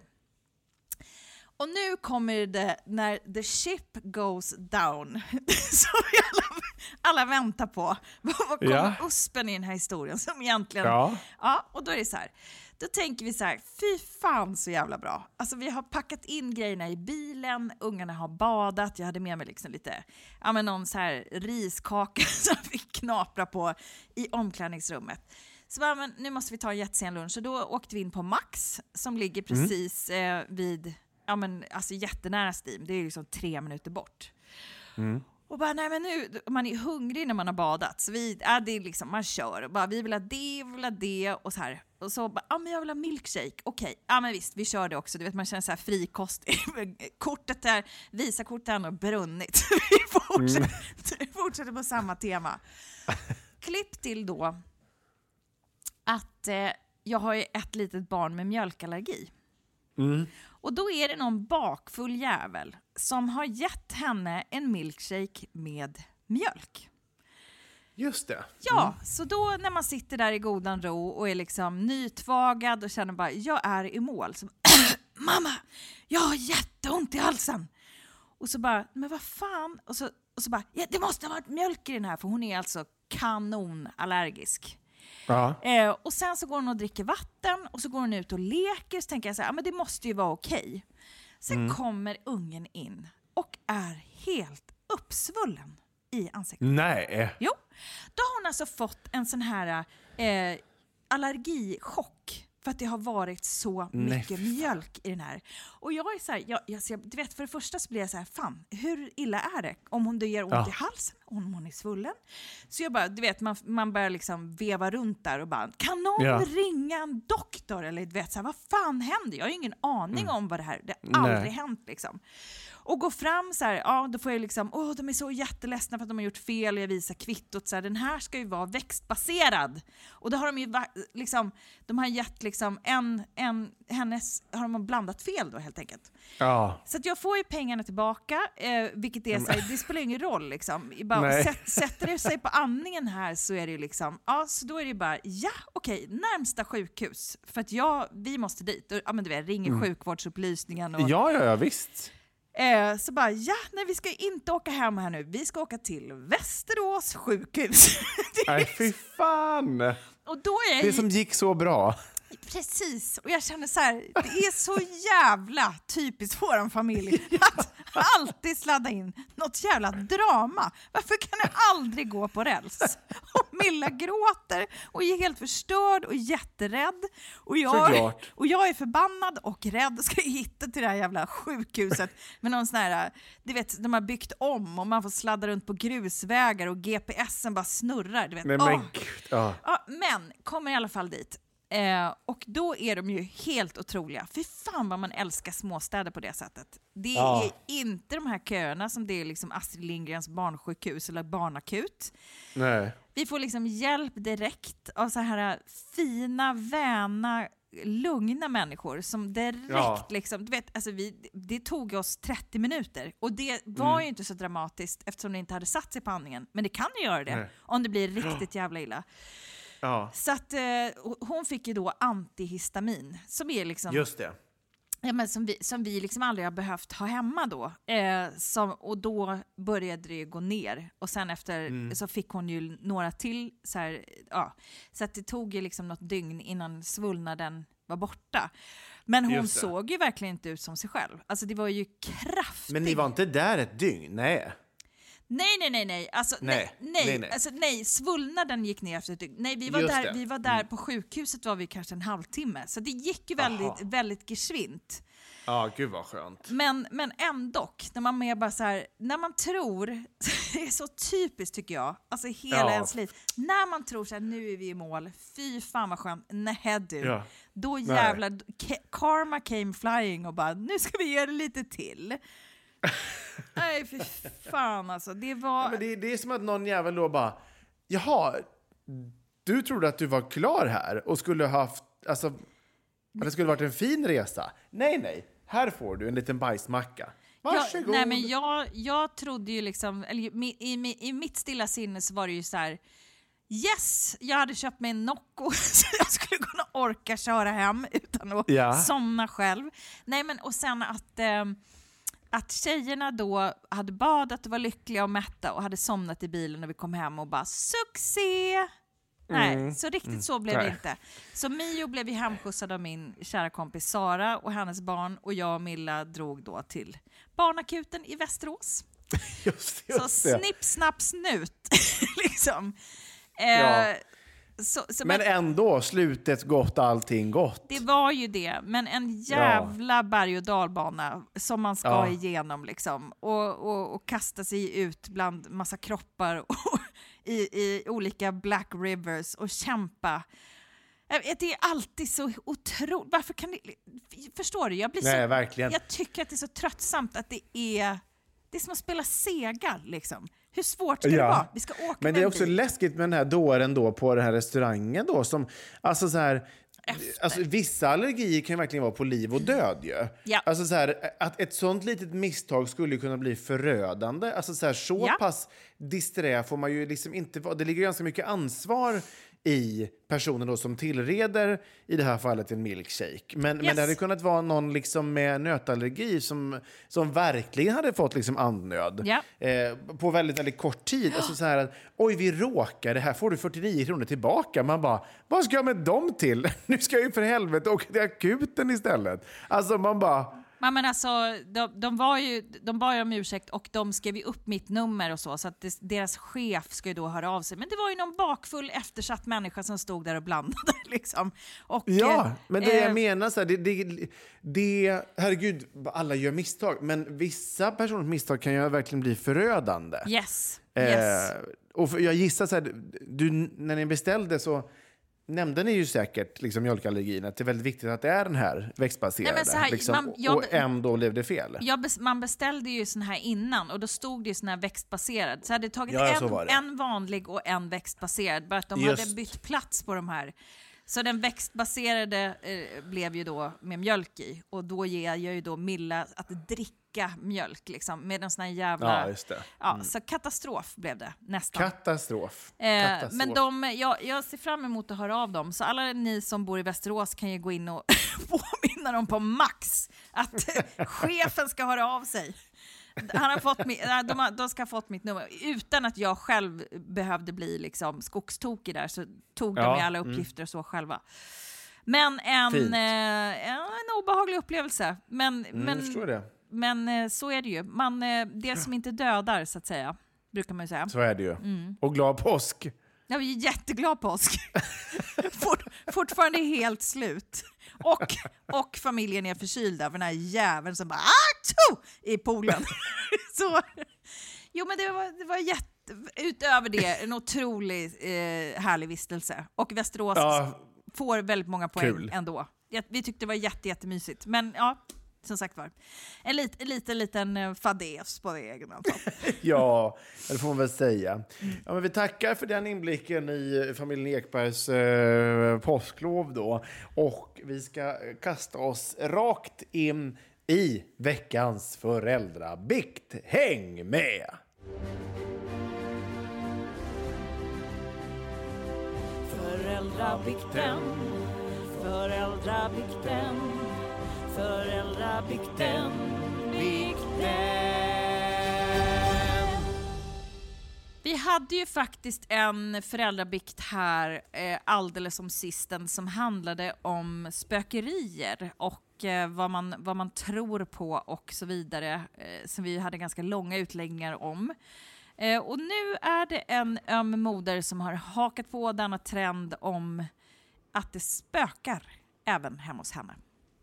Och nu kommer det när the ship goes down. Som vi alla, alla väntar på. Vad kommer ja. uspen i den här historien som egentligen... Ja. Ja, och då är det så här. Då tänker vi så här, fy fan så jävla bra. Alltså vi har packat in grejerna i bilen, ungarna har badat, jag hade med mig liksom lite, ja men någon så här riskaka som vi knaprar på i omklädningsrummet. Så bara, men nu måste vi ta en jättesen lunch. Och då åkte vi in på Max som ligger precis mm. eh, vid, ja men alltså jättenära Steam. Det är liksom tre minuter bort. Mm. Och bara, nej men nu, man är hungrig när man har badat. Så vi, ja, det är liksom, man kör. Och bara, vi vill ha det, vi vill ha det. Och så här. Och så bara, ja men jag vill ha milkshake. Okej, ja men visst, vi kör det också. Du vet, man känner så här frikostig. Kortet där, Visa-kortet har brunnit. Vi fortsätter, mm. fortsätter på samma tema. Klipp till då att eh, jag har ju ett litet barn med mjölkallergi. Mm. Och då är det någon bakfull jävel som har gett henne en milkshake med mjölk. Just det. Mm. Ja, så då när man sitter där i godan ro och är liksom nytvagad och känner bara, jag är i mål. Så, mamma, jag har jätteont i halsen. Och så bara, men vad fan? Och så, och så bara, ja, det måste ha varit mjölk i den här, för hon är alltså kanonallergisk. Ja. Eh, och sen så går hon och dricker vatten och så går hon ut och leker. Så tänker jag så här, ja, men det måste ju vara okej. Sen mm. kommer ungen in och är helt uppsvullen i ansiktet. Nej. Jo, då har hon alltså fått en sån här eh, allergichock. För att det har varit så mycket Nej. mjölk i den här. Och jag är så här, jag, jag, du vet, för det första så blir jag så här, fan, hur illa är det? Om hon det gör ont ja. i halsen, om hon är svullen. Så jag bara, du vet, man, man börjar liksom veva runt där och bara, kan någon ja. ringa en doktor? Eller du vet, så här, vad fan händer? Jag har ju ingen aning mm. om vad det här, det har aldrig Nej. hänt liksom. Och gå fram så här, ja då får jag liksom, åh de är så jätteledsna för att de har gjort fel och jag visar kvittot så här, den här ska ju vara växtbaserad. Och då har de ju liksom, de har gett liksom en, en hennes, har de blandat fel då helt enkelt. Ja. Så att jag får ju pengarna tillbaka, eh, vilket är så här, det spelar ingen roll liksom. Bara, sätt, sätter det sig på andningen här så är det ju liksom, ja så då är det ju bara, ja okej, närmsta sjukhus. För att jag, vi måste dit, och, ja men du vet, ringer mm. sjukvårdsupplysningen. Och, ja, ja, ja, visst. Eh, så bara, ja, nej vi ska inte åka hem här nu. Vi ska åka till Västerås sjukhus. Nej, fy fan! Och då är det som gick så bra. Precis, och jag känner så här, det är så jävla typiskt våran familj att alltid sladda in något jävla drama. Varför kan jag aldrig gå på räls? Och Milla gråter och är helt förstörd och jätterädd. Och jag, och jag är förbannad och rädd och ska hitta till det här jävla sjukhuset med någon sån här, du vet, de har byggt om och man får sladda runt på grusvägar och G P S'en bara snurrar. Du vet. Men, oh. men, ja. Ja, men kommer i alla fall dit. Eh, och då är de ju helt otroliga. Fy fan vad man älskar småstäder på det sättet. Det ja. är inte de här köerna som det är liksom Astrid Lindgrens barnsjukhus eller barnakut. Nej. Vi får liksom hjälp direkt av så här fina, väna, lugna människor som direkt ja. liksom, du vet, alltså vi, det tog oss trettio minuter och det var mm. ju inte så dramatiskt eftersom det inte hade satt sig på andningen. Men det kan ju göra det Nej. om det blir riktigt jävla illa. Ja. Så att eh, hon fick ju då antihistamin som är liksom Just det. Ja, men som vi som vi liksom aldrig har behövt ha hemma då. Eh, som, och då började det gå ner och sen efter mm. så fick hon ju några till så här, ja, så att det tog ju liksom något dygn innan svullnaden var borta. Men hon såg ju verkligen inte ut som sig själv. Alltså det var ju kraftigt. Men ni var inte där ett dygn, nej. Nej, nej, nej, nej. Alltså, nej, nej, nej, nej, nej. Alltså, nej. Svullnaden gick ner efter ett dygn. Nej, vi var Just där, det. vi var där mm. på sjukhuset var vi kanske en halvtimme. Så det gick ju väldigt, Aha. väldigt gesvint. Ja, gud vad skönt. Men, men ändå, när man mer bara så här, när man tror, det är så typiskt tycker jag, alltså hela Ja. ens liv, när man tror så här, nu är vi i mål, fy fan vad skönt, nej du, Ja. då jävlar, ke- karma came flying och bara, nu ska vi göra det lite till. Nej, fy fan alltså, det var... Ja, men det, det är som att någon jävel då bara, jaha, du trodde att du var klar här och skulle ha haft, alltså, att det skulle varit en fin resa. Nej, nej, här får du en liten bajsmacka. Varsågod. Ja, nej, men jag, jag trodde ju liksom, eller, i, i, i mitt stilla sinne så var det ju så här, yes, jag hade köpt mig en Nocco så jag skulle kunna orka köra hem utan att Ja. somna själv. Nej, men och sen att, eh, att tjejerna då hade badat och var lyckliga och mätta och hade somnat i bilen när vi kom hem och bara succé! Nej, Mm. så riktigt Mm. så blev Nej. det inte. Så Mio blev ju hemskjutsad av min kära kompis Sara och hennes barn och jag och Milla drog då till barnakuten i Västerås. Just, just Så det. snipp, snapp, snut. liksom. Eh, Ja. så, så, Men men ändå, slutet gott, allting gott. det var ju det, men en jävla berg- och dalbana som man ska Ja. igenom liksom. Och, och, och kasta sig ut bland massa kroppar och i, i olika Black Rivers och kämpa. Jag vet, det är alltid så otroligt. Varför kan det... Förstår du? Jag blir Nej, så, verkligen. jag tycker att det är så tröttsamt att det är... Det är som att spela Sega, liksom. Hur svårt ska Ja. det vara? Vi ska åka Men med det är en också bil. läskigt med den här dåren då på den här restaurangen då som, alltså så här, Efter. alltså vissa allergier kan ju verkligen vara på liv och död ju. Ja. Alltså så här, att ett sånt litet misstag skulle kunna bli förödande. Alltså så här, så Ja. pass disträ får man ju liksom inte vara. Det ligger ganska mycket ansvar i personen då som tillreder i det här fallet en milkshake. Men, Yes. men det hade kunnat vara någon liksom med nötallergi som, som verkligen hade fått liksom andnöd Ja. eh, på väldigt, väldigt kort tid. Alltså så här att, oj vi råkade, här får du fyrtionio kronor tillbaka. Man bara, vad ska jag med dem till? Nu ska jag ju för helvete åka till akuten istället. Alltså man bara... Ja, men alltså, de, de, var ju, de bad ju om ursäkt och de skrev ju upp mitt nummer och så, så att det, deras chef ska ju då höra av sig. Men det var ju någon bakfull, eftersatt människa som stod där och blandade. Liksom. Och, Ja, eh, men det jag eh, menar så här, det, det, det, herregud, alla gör misstag, men vissa personers misstag kan ju verkligen bli förödande. Yes, yes. Eh, och för, jag gissar så här, du, när ni beställde så nämnde ni ju säkert liksom mjölkallergin, att det är väldigt viktigt att det är den här växtbaserade. Nej, men så här, liksom, man- jag- och ändå blev det fel. Jag bes, man beställde ju sån här innan och då stod det ju sån här växtbaserad. Så hade det tagit Ja, så en, var det. en vanlig och en växtbaserad. Bara att de Just. hade bytt plats på de här. Så den växtbaserade eh, blev ju då med mjölk i. Och då ger jag ju då Milla att dricka mjölk liksom. Med en sån här jävla... Ja, just det. Ja, så katastrof blev det nästan. Katastrof. Eh, Katastrof. men de, jag, jag ser fram emot att höra av dem. Så alla ni som bor i Västerås kan ju gå in och påminna dem på Max att eh, chefen ska höra av sig. Han har fått mi- äh, de, har, de ska ha fått mitt nummer. Utan att jag själv behövde bli liksom skogstokig där så tog Ja, de med alla uppgifter och så själva. Men en, Fint. eh, en obehaglig upplevelse. Men, Mm, men, jag förstår det. men eh, så är det ju. Man, eh, det som inte dödar, så att säga, brukar man ju säga. Så är det ju. Mm. Och glad påsk. Jag är jätteglad påsk. Fort, fortfarande helt slut. Och, och familjen är förkyld av den här jäveln som bara ah, i poolen. Så, jo, men det var, det var jätte, utöver det en otroligt eh, härlig vistelse. Och Västerås Ja, får väldigt många poäng kul. ändå. Jag, vi tyckte det var jätte, jättemysigt. Men ja, som sagt var. En lit, en liten, liten eh, fadäs på vägen. Alltså. ja, det får man väl säga. Ja, men vi tackar för den inblicken i familjen Ekbergs eh, påsklov då. Och vi ska kasta oss rakt in i veckans föräldrabikt. Häng med! Föräldrabikten, föräldrabikten, föräldrabikten, bikten. Vi hade ju faktiskt en föräldrabikt här eh, alldeles som sisten som handlade om spökerier och eh, vad, man, vad man tror på och så vidare, eh, som vi hade ganska långa utläggningar om. Eh, och nu är det en öm moder som har hakat på denna trend om att det spökar även hemma hos henne.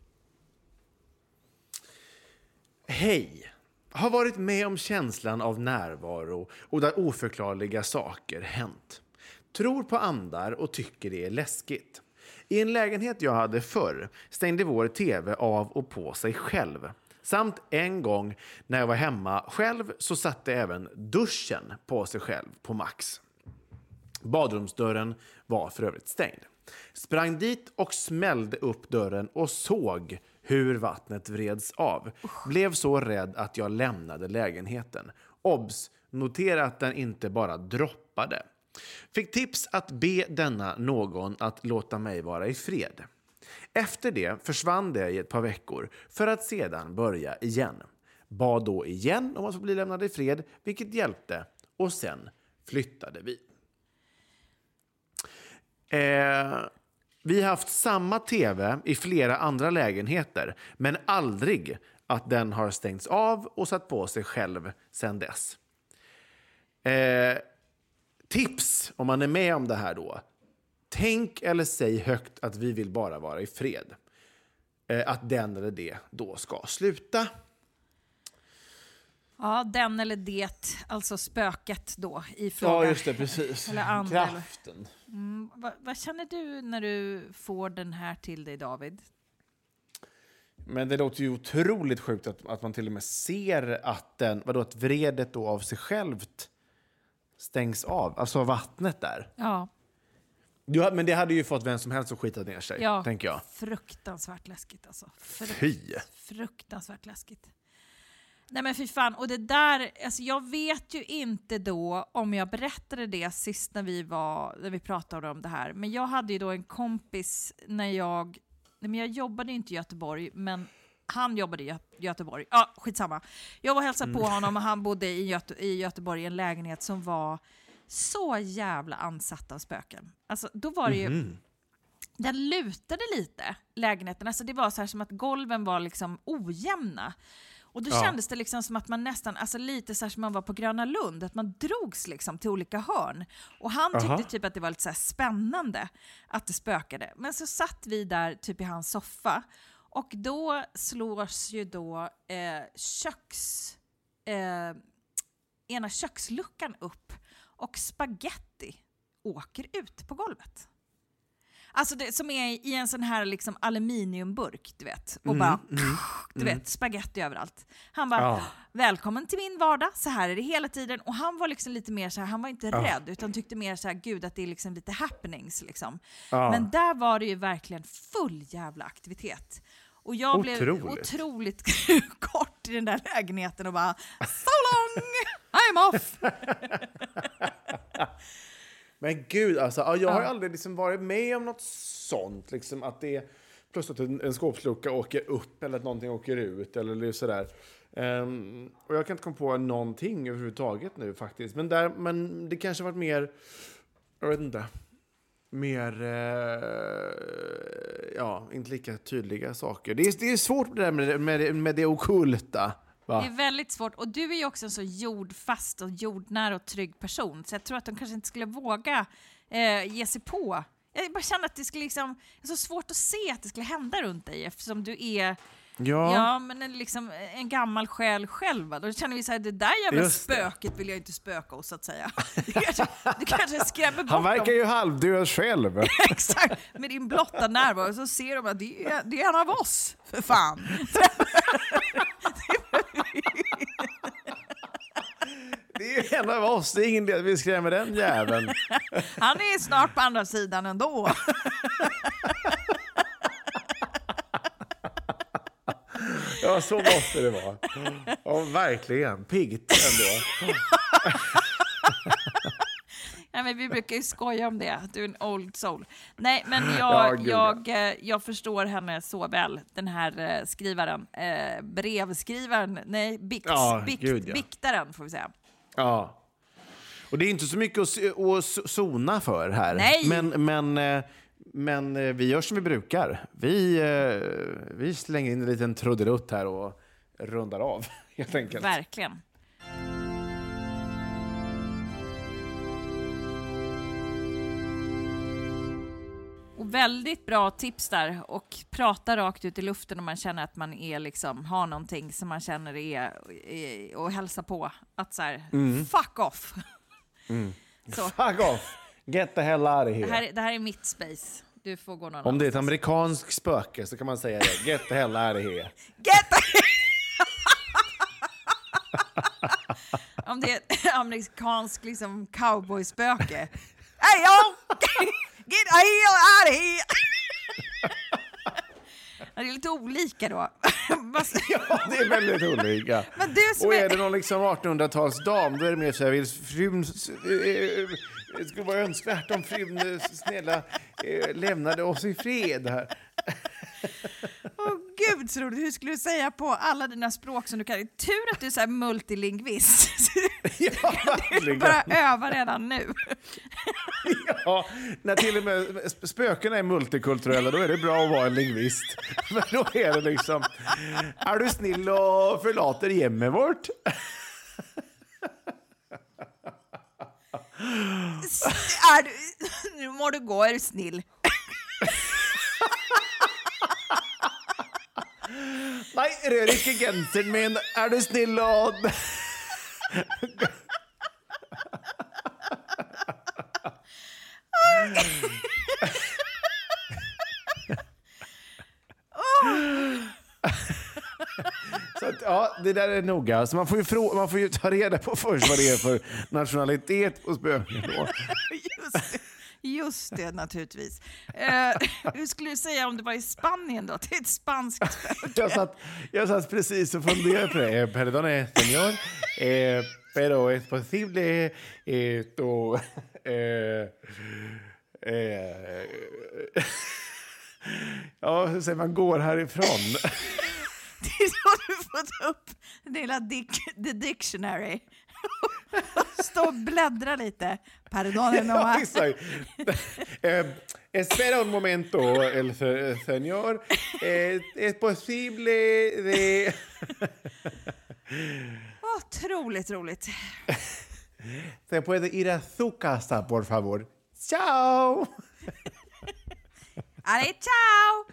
Hej! Har varit med om känslan av närvaro och där oförklarliga saker hänt. Tror på andar och tycker det är läskigt. I en lägenhet jag hade förr stängde vår tv av och på sig själv. Samt en gång när jag var hemma själv så satte även duschen på sig själv på max. Badrumsdörren var för övrigt stängd. Sprang dit och smällde upp dörren och såg hur vattnet vreds av. Blev så rädd att jag lämnade lägenheten. Obs, notera att den inte bara droppade. Fick tips att be denna någon att låta mig vara i fred. Efter det försvann det i ett par veckor för att sedan börja igen. Bad då igen om att få bli lämnad i fred, vilket hjälpte. Och sen flyttade vi. Eh, vi har haft samma tv i flera andra lägenheter, men aldrig att den har stängts av och satt på sig själv sedan dess. Eh, tips om man är med om det här då. Tänk eller säg högt att vi vill bara vara i fred. Eh, att den eller det då ska sluta. Ja, den eller det, alltså spöket då i fråga. Ja, just det, precis. Eller and, kraften. Eller... Mm, vad, vad känner du när du får den här till dig, David? Men det låter ju otroligt sjukt att, att man till och med ser att, den, vadå, att vredet då av sig självt stängs av. Alltså vattnet där. Ja. Du, men det hade ju fått vem som helst att skita ner sig, ja, tänker jag. Fruktansvärt läskigt alltså. Frukt, fy! Fruktansvärt läskigt. Nej men fy fan, och det där, alltså jag vet ju inte då om jag berättade det sist när vi var, när vi pratade om det här. Men jag hade ju då en kompis när jag, nej men jag jobbade inte i Göteborg, men han jobbade i Gö- Göteborg. Ja, skitsamma. Jag var och hälsade mm. på honom och han bodde i, Göte- i Göteborg i en lägenhet som var så jävla ansatt av spöken. Alltså då var det ju, mm-hmm. den lutade lite, lägenheten. Alltså det var så här som att golven var liksom ojämna. Och då ja. kändes det liksom som att man nästan, alltså lite så här som man var på Gröna Lund, att man drogs liksom till olika hörn. Och han tyckte Aha. typ att det var lite så här spännande att det spökade. Men så satt vi där typ i hans soffa och då slås ju då eh, köks, eh, ena köksluckan upp och spaghetti åker ut på golvet. Alltså det, som är i en sån här liksom aluminiumburk, du vet. Och mm, bara, mm, du mm. vet, spaghetti överallt. Han bara, ja. välkommen till min vardag. Så här är det hela tiden. Och han var liksom lite mer så här, han var inte ja. rädd. Utan tyckte mer så här, gud att det är liksom lite happenings liksom. Ja. Men där var det ju verkligen full jävla aktivitet. Och jag otroligt. blev otroligt kort i den där lägenheten och bara, so long, I'm off. Men gud, alltså, jag har ja. aldrig liksom varit med om något sånt. Liksom, att det är plötsligt en, en skåpslucka åker upp eller att någonting åker ut. Eller sådär. Um, och jag kan inte komma på någonting överhuvudtaget nu faktiskt. Men, där, men det kanske har varit mer, jag vet inte, mer, uh, ja, inte lika tydliga saker. Det är, det är svårt det där med, med, med det ockulta. Va? Det är väldigt svårt. Och du är ju också en så jordfast och jordnära och trygg person. Så jag tror att de kanske inte skulle våga eh, ge sig på. Jag bara känner att det skulle liksom, det är så svårt att se att det skulle hända runt dig. Eftersom du är ja. Ja, men en, liksom, en gammal själ själv. Va? Då känner vi så här, det där jävla Just spöket det. vill jag inte spöka oss, så att säga. Du kanske, du kanske skrämmer bort Han verkar dem. ju halvdöd själv. Exakt, med din blotta närvaro så ser de att det är, det är en av oss, för fan. Det är en av oss, det är ingen del att vi skrämmer den jäveln. Han är snart på andra sidan ändå. Ja, så måste det vara. Ja, verkligen. Piggt ändå. Ja, men vi brukar ju skoja om det, att du är en old soul. Nej, men jag, ja, jag, jag förstår henne så väl, den här skrivaren. Eh, brevskrivaren, nej, bikt, ja, bikt, gud, ja. biktaren får vi säga. Ja. Och det är inte så mycket att, att sona för här. Nej. Men, men, men vi gör som vi brukar. Vi, vi slänger in en liten trudelutt här och rundar av, helt enkelt. Verkligen. väldigt bra tips där. Och prata rakt ut i luften om man känner att man är liksom, har någonting som man känner är, är och hälsa på. Att så här, mm. fuck off. Mm. Så. Fuck off. Get the hell out of here. Det här, det här är mitt space. Du får gå någon Om det är ett amerikansk spöke så kan man säga det. Get the hell out of here. Get the Om det är ett amerikansk liksom cowboyspöke. Hey yo! Get the hell out of here! Det är lite olika då. Ja, det är väldigt olika. Men du som och är det någon liksom artonhundratalsdam, då är det mer så här, vill frun... Det skulle vara önskvärt om frun snälla lämnade oss i fred här. Åh oh, gud så roligt. Hur skulle du säga på alla dina språk som du kan? Tur att du är så här multilingvist. Ja, du bara öva redan nu. Ja, när till och med spökena är multikulturella, då är det bra att vara en lingvist. Men då är det liksom, är du snill och förlater hemmet vårt? Är du, nu må du gå, är du snill? Nej, rör inte gensern min. Är du snill och... Så att, ja, det där är noga. Så man får ju, frå- man får ju ta reda på först vad det är för nationalitet på spöken då. Just det. Just det, naturligtvis. Uh, hur skulle du säga om det var i Spanien då? Det är ett spanskt spöke. Jag satt, jag satt precis och funderade på det. Perdone, señor. Eh, pero es posible esto... Eh, eh, ja, hur säger man går härifrån? Det är så du får ta upp det hela dic- the dictionary. Stå och bläddra lite. Pardon, ja, exakt. eh, espera un momento, el señor. Eh, es posible de... Otroligt roligt. Se puede ir a su casa, por favor. Ciao! Allez, ciao!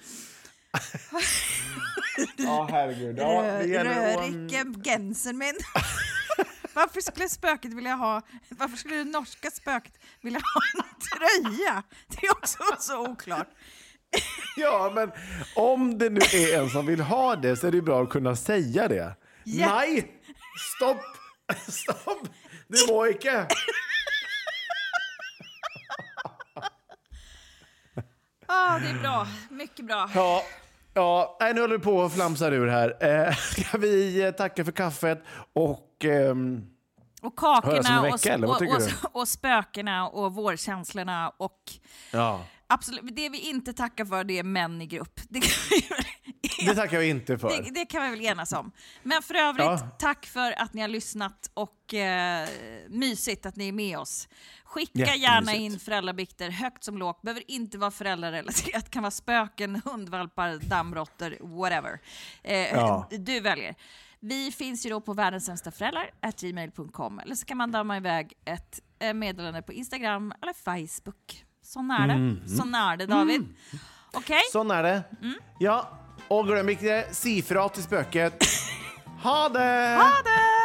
Ja, herregud. Ja, rör icke gensen min. Varför skulle spöket vilja ha... Varför skulle det norska spöket vilja ha en tröja? Det är också så oklart. Ja, men om det nu är en som vill ha det så är det bra att kunna säga det. Yeah. Nej! Stopp! Stopp! Det var inte! Ja, ah, det är bra. Mycket bra. Ja. Ja, nu håller vi på och flamsar ur här. Eh, ska vi tacka för kaffet och... Ehm, och kakorna vecka, och, och, och, och spökena och vårkänslorna och... Ja. Absolut. Det vi inte tackar för, det är män i grupp. Det, kan vi, det tackar vi inte för. Det, det kan vi väl enas om. Men för övrigt, ja. Tack för att ni har lyssnat och eh, mysigt att ni är med oss. Skicka gärna in föräldrabikter, högt som lågt. Behöver inte vara föräldrarelaterat. Kan vara spöken, hundvalpar, dammråttor, whatever. Eh, ja. Du väljer. Vi finns ju då på världensämstaföräldrar at gmail punkt com. Eller så kan man damma iväg ett meddelande på Instagram eller Facebook. Sån är det. Mm. Sån är det, David. Mm. Okej? Okay? Sån är det. Mm. Ja, och glöm inte, si fra till spöket. Ha det! Ha det!